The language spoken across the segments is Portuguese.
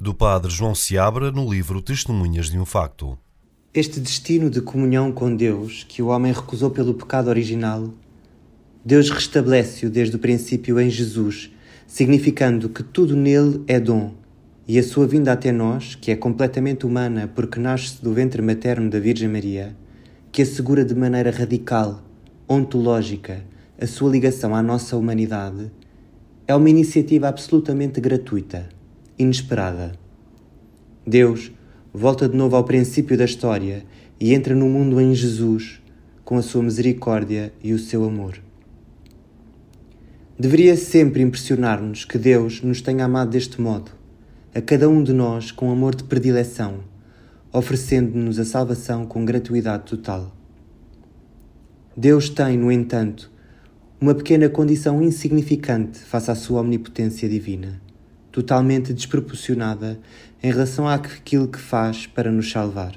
do padre João Seabra no livro Testemunhas de um Facto. Este destino de comunhão com Deus, que o homem recusou pelo pecado original, Deus restabelece-o desde o princípio em Jesus, significando que tudo nele é dom, e a sua vinda até nós, que é completamente humana porque nasce do ventre materno da Virgem Maria, que assegura de maneira radical, ontológica, a sua ligação à nossa humanidade, é uma iniciativa absolutamente gratuita, inesperada. Deus volta de novo ao princípio da história e entra no mundo em Jesus, com a sua misericórdia e o seu amor. Deveria sempre impressionar-nos que Deus nos tenha amado deste modo, a cada um de nós com amor de predileção, oferecendo-nos a salvação com gratuidade total. Deus tem, no entanto, uma pequena condição insignificante face à sua omnipotência divina, totalmente desproporcionada em relação àquilo que faz para nos salvar.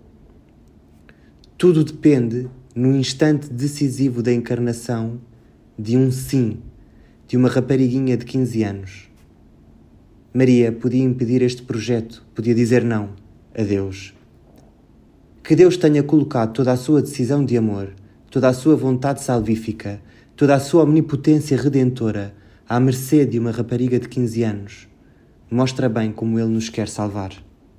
Tudo depende, no instante decisivo da encarnação, de um sim, de uma rapariguinha de 15 anos. Maria podia impedir este projeto, podia dizer não a Deus. Que Deus tenha colocado toda a sua decisão de amor, toda a sua vontade salvífica, toda a sua omnipotência redentora à mercê de uma rapariga de 15 anos, mostra bem como Ele nos quer salvar.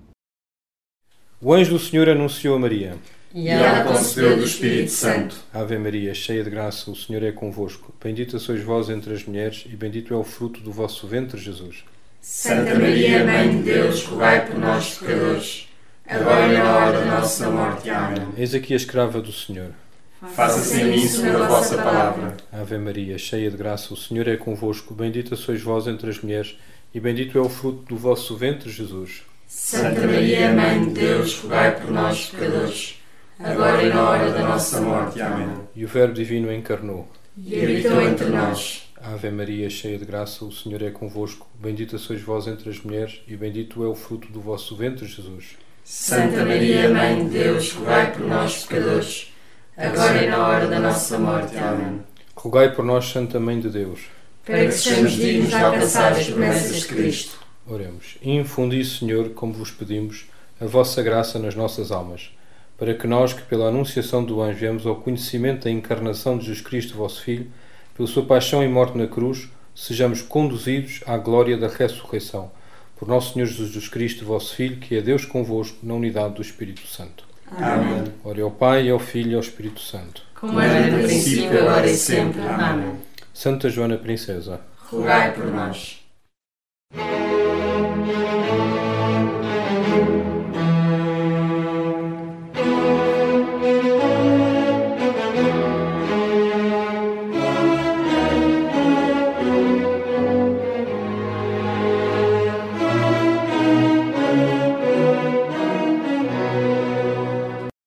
O anjo do Senhor anunciou a Maria. E ela concebeu do Espírito Santo. Ave Maria, cheia de graça, o Senhor é convosco. Bendita sois vós entre as mulheres, e bendito é o fruto do vosso ventre, Jesus. Santa Maria, Mãe de Deus, rogai por nós, pecadores, agora e na hora da nossa morte. Amém. Eis aqui a escrava do Senhor. Faça-se em mim segundo a vossa palavra. Ave Maria, cheia de graça, o Senhor é convosco. Bendita sois vós entre as mulheres, e bendito é o fruto do vosso ventre, Jesus. Santa Maria, Mãe de Deus, rogai por nós, pecadores, agora e na hora da nossa morte. Amém. E o Verbo Divino encarnou. E habitou entre nós. Ave Maria, cheia de graça, o Senhor é convosco. Bendita sois vós entre as mulheres, e bendito é o fruto do vosso ventre, Jesus. Santa Maria, Mãe de Deus, rogai por nós, pecadores, agora e na hora da nossa morte. Amém. Rogai por nós, Santa Mãe de Deus, para que sejamos dignos de alcançar as promessas de Cristo. Oremos. Infundi, Senhor, como vos pedimos, a vossa graça nas nossas almas, para que nós, que pela anunciação do anjo viemos ao conhecimento da encarnação de Jesus Cristo, vosso Filho, pela sua paixão e morte na cruz, sejamos conduzidos à glória da ressurreição. Por nosso Senhor Jesus Cristo, vosso Filho, que é Deus convosco, na unidade do Espírito Santo. Amém. Ore ao Pai, ao Filho e ao Espírito Santo. Como era no princípio, agora e sempre. Amém. Santa Joana Princesa, rogai por nós.